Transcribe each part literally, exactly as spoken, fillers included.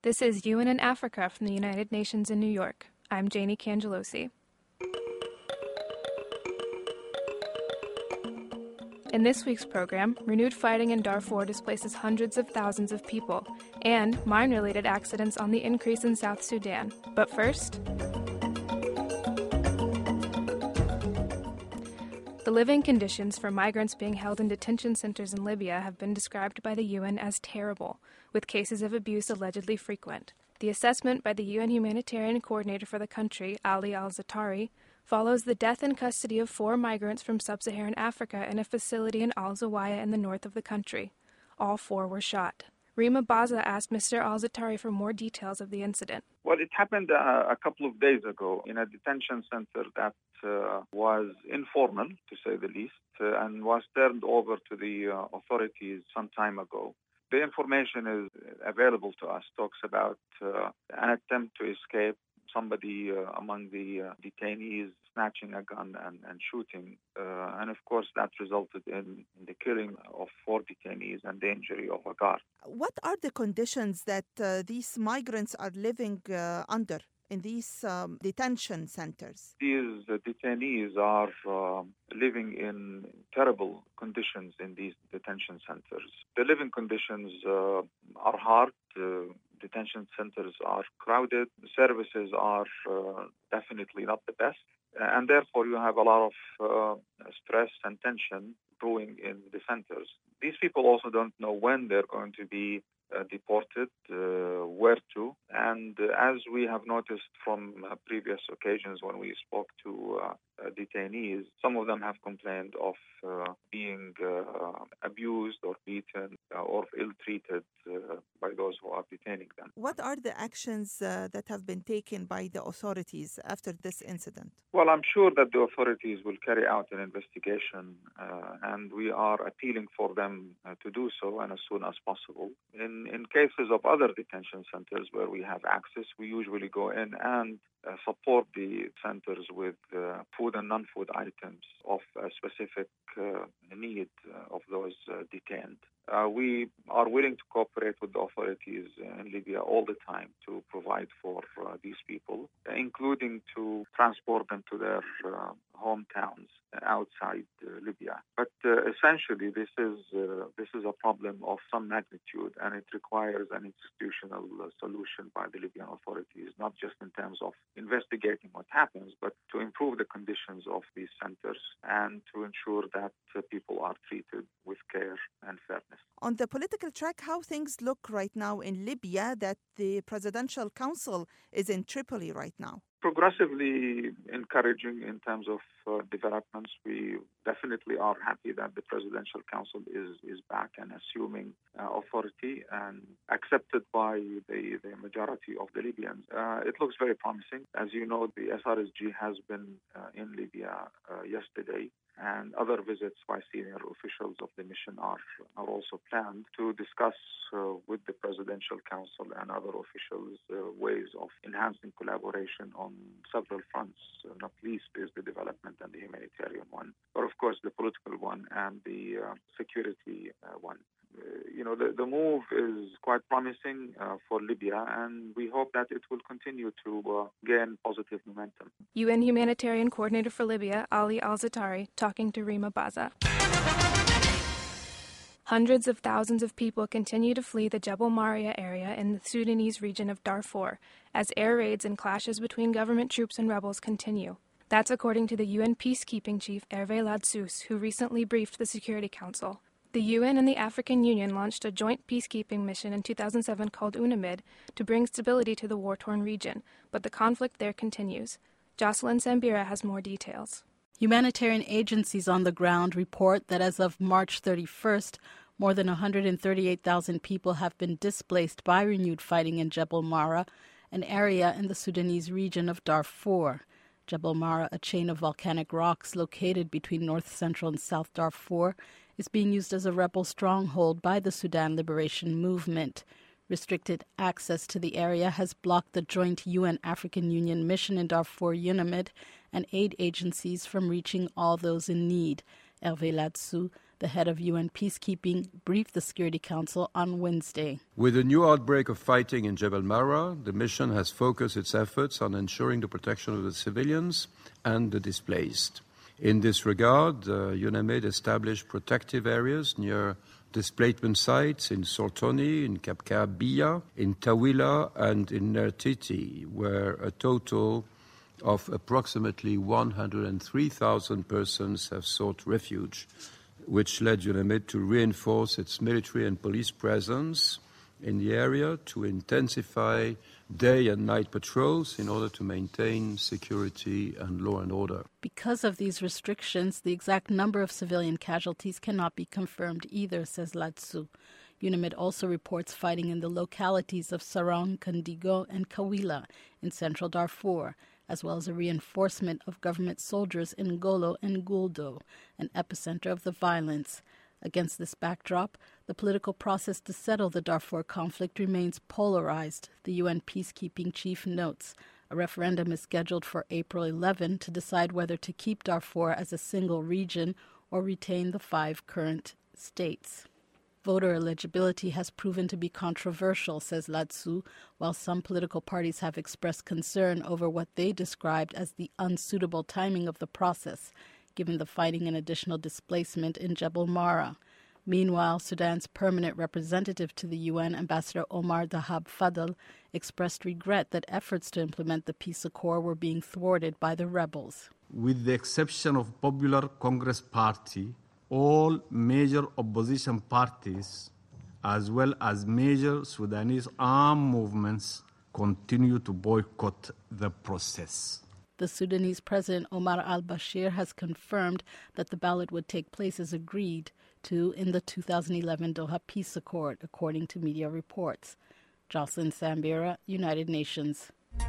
This is U N in Africa from the United Nations in New York. I'm Janie Cangelosi. In this week's program, renewed fighting in Darfur displaces hundreds of thousands of people, and mine-related accidents on the increase in South Sudan. But first, the living conditions for migrants being held in detention centers in Libya have been described by the U N as terrible, with cases of abuse allegedly frequent. The assessment by the U N Humanitarian Coordinator for the country, Ali Al-Zatari, follows the death in custody of four migrants from sub-Saharan Africa in a facility in Al-Zawaya in the north of the country. All four were shot. Rima Baza asked Mister Al-Zatari for more details of the incident. Well, it happened uh, a couple of days ago in a detention center that uh, was informal, to say the least, uh, and was turned over to the uh, authorities some time ago. The information is available to us, talks about uh, an attempt to escape, somebody uh, among the uh, detainees snatching a gun and, and shooting. Uh, and of course, that resulted in, in the killing of four detainees and the injury of a guard. What are the conditions that uh, these migrants are living uh, under in these um, detention centers? These uh, detainees are uh, living in terrible conditions in these detention centers. The living conditions uh, are hard. Uh, detention centers are crowded. The services are uh, definitely not the best. And therefore, you have a lot of uh, stress and tension brewing in the centers. These people also don't know when they're going to be uh, deported, uh, where to. And uh, as we have noticed from uh, previous occasions when we spoke to uh, uh, detainees, some of them have complained of uh, being uh, abused or beaten uh, or ill-treated uh, by those who are detaining them. What are the actions uh, that have been taken by the authorities after this incident? Well, I'm sure that the authorities will carry out an investigation, uh, and we are appealing for them uh, to do so and as soon as possible. In, in cases of other detention centers where we have access, we usually go in and uh, support the centers with uh, food and non-food items of a specific uh, need uh, of those uh, detained. Uh, we are willing to cooperate with the authorities in Libya all the time to provide for uh, these people, including to transport them to their uh, hometowns outside uh, Libya. But uh, essentially, this is uh, this is a problem of some magnitude, and it requires an institutional uh, solution by the Libyan authorities, not just in terms of investigating what happens, but to improve the conditions of these centers and to ensure that uh, people are treated with care and fairness. On the political track, how things look right now in Libya that the Presidential Council is in Tripoli right now? Progressively encouraging in terms of uh, developments. We definitely are happy that the Presidential Council is, is back and assuming uh, authority and accepted by the, the majority of the Libyans. Uh, it looks very promising. As you know, the S R S G has been uh, in Libya uh, yesterday, and other visits by senior officials of the mission are, are also planned to discuss uh, with the Presidential Council and other officials uh, ways of enhancing collaboration on several fronts, uh, not least is the development and the humanitarian one, but of course the political one and the uh, security uh, one. Uh, you know, the, the move is quite promising uh, for Libya, and we hope that it will continue to uh, gain positive momentum. U N Humanitarian Coordinator for Libya, Ali Al-Zatari, talking to Rima Baza. Hundreds of thousands of people continue to flee the Jebel Maria area in the Sudanese region of Darfur as air raids and clashes between government troops and rebels continue. That's according to the U N peacekeeping chief Hervé Ladsous, who recently briefed the Security Council. The U N and the African Union launched a joint peacekeeping mission in two thousand seven called UNAMID to bring stability to the war-torn region, but the conflict there continues. Jocelyn Sambira has more details. Humanitarian agencies on the ground report that as of March thirty-first, more than one hundred thirty-eight thousand people have been displaced by renewed fighting in Jebel Mara, an area in the Sudanese region of Darfur. Jebel Mara, a chain of volcanic rocks located between north central and south Darfur, is being used as a rebel stronghold by the Sudan Liberation Movement. Restricted access to the area has blocked the joint U N-African Union mission in Darfur, UNAMID, and aid agencies from reaching all those in need. Hervé Ladsous, The head of U N peacekeeping briefed the Security Council on Wednesday. With the new outbreak of fighting in Jebel Mara, the mission has focused its efforts on ensuring the protection of the civilians and the displaced. In this regard, uh, UNAMID established protective areas near displacement sites in Sortoni, in Kabkabia, in Tawila, and in Nertiti, where a total of approximately one hundred three thousand persons have sought refuge, which led UNAMID to reinforce its military and police presence in the area, to intensify day and night patrols in order to maintain security and law and order. Because of these restrictions, the exact number of civilian casualties cannot be confirmed either, says Latsu. UNAMID also reports fighting in the localities of Sarong, Kandigo, and Kawila in central Darfur, as well as a reinforcement of government soldiers in Golo and Guldo, an epicenter of the violence. Against this backdrop, the political process to settle the Darfur conflict remains polarized, the U N peacekeeping chief notes. A referendum is scheduled for April eleventh to decide whether to keep Darfur as a single region or retain the five current states. Voter eligibility has proven to be controversial, says Latsu, while some political parties have expressed concern over what they described as the unsuitable timing of the process, given the fighting and additional displacement in Jebel Mara. Meanwhile, Sudan's permanent representative to the U N, Ambassador Omar Dahab Fadl, expressed regret that efforts to implement the peace accord were being thwarted by the rebels. With the exception of Popular Congress Party, all major opposition parties, as well as major Sudanese armed movements, continue to boycott the process. The Sudanese President Omar al-Bashir has confirmed that the ballot would take place as agreed to in the two thousand eleven Doha Peace Accord, according to media reports. Jocelyn Sambira, United Nations.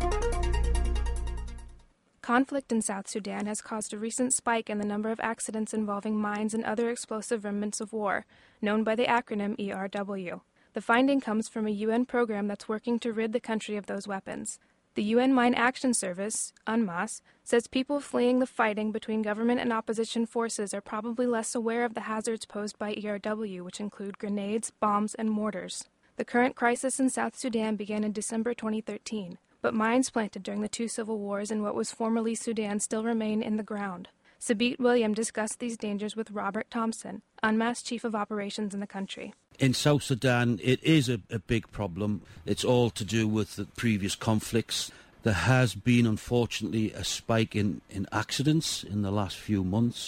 Conflict in South Sudan has caused a recent spike in the number of accidents involving mines and other explosive remnants of war, known by the acronym E R W. The finding comes from a U N program that's working to rid the country of those weapons. The U N Mine Action Service, UNMAS, says people fleeing the fighting between government and opposition forces are probably less aware of the hazards posed by E R W, which include grenades, bombs, and mortars. The current crisis in South Sudan began in December twenty thirteen, but mines planted during the two civil wars in what was formerly Sudan still remain in the ground. Sabit William discussed these dangers with Robert Thompson, UNMAS Chief of Operations in the country. In South Sudan, it is a, a big problem. It's all to do with the previous conflicts. There has been, unfortunately, a spike in, in accidents in the last few months.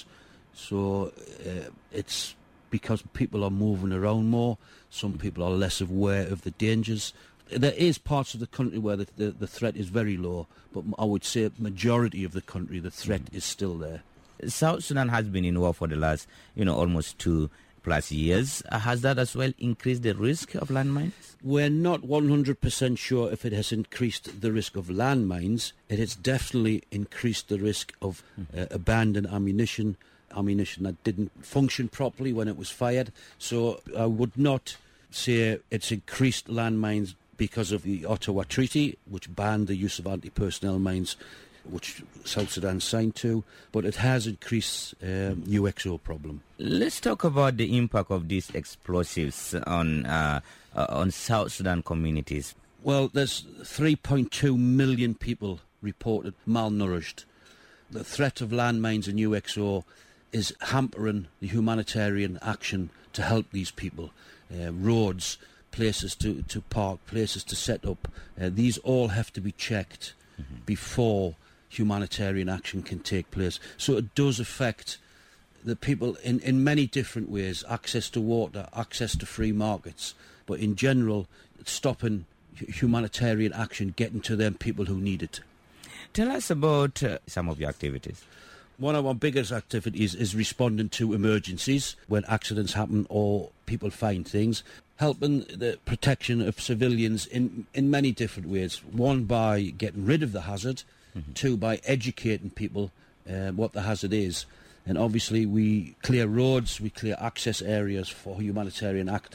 So uh, it's because people are moving around more. Some people are less aware of the dangers. There is parts of the country where the, the, the threat is very low, but I would say majority of the country, the threat is still there. South Sudan has been in war for the last, you know, almost two plus years. Has that as well increased the risk of landmines? We're not one hundred percent sure if it has increased the risk of landmines. It has definitely increased the risk of uh, abandoned ammunition, ammunition that didn't function properly when it was fired. So I would not say it's increased landmines because of the Ottawa Treaty, which banned the use of anti-personnel mines, which South Sudan signed to, but it has increased um, U X O problem. Let's talk about the impact of these explosives on uh, uh, on South Sudan communities. Well, there's three point two million people reported malnourished. The threat of landmines and U X O is hampering the humanitarian action to help these people. Uh, roads, places to, to park, places to set up, uh, these all have to be checked mm-hmm. before humanitarian action can take place. So it does affect the people in, in many different ways, access to water, access to free markets, but in general, stopping humanitarian action getting to them people who need it. Tell us about uh, some of your activities. One of our biggest activities is responding to emergencies when accidents happen or people find things, helping the protection of civilians in, in many different ways. One, by getting rid of the hazard. Mm-hmm. Two, by educating people uh, what the hazard is. And obviously we clear roads, we clear access areas for humanitarian actors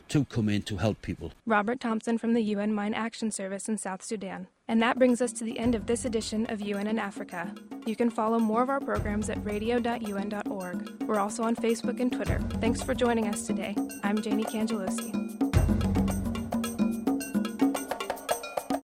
to come in to help people. Robert Thompson from the U N Mine Action Service in South Sudan. And that brings us to the end of this edition of U N in Africa. You can follow more of our programs at radio dot u n dot org. We're also on Facebook and Twitter. Thanks for joining us today. I'm Janie Cangelosi.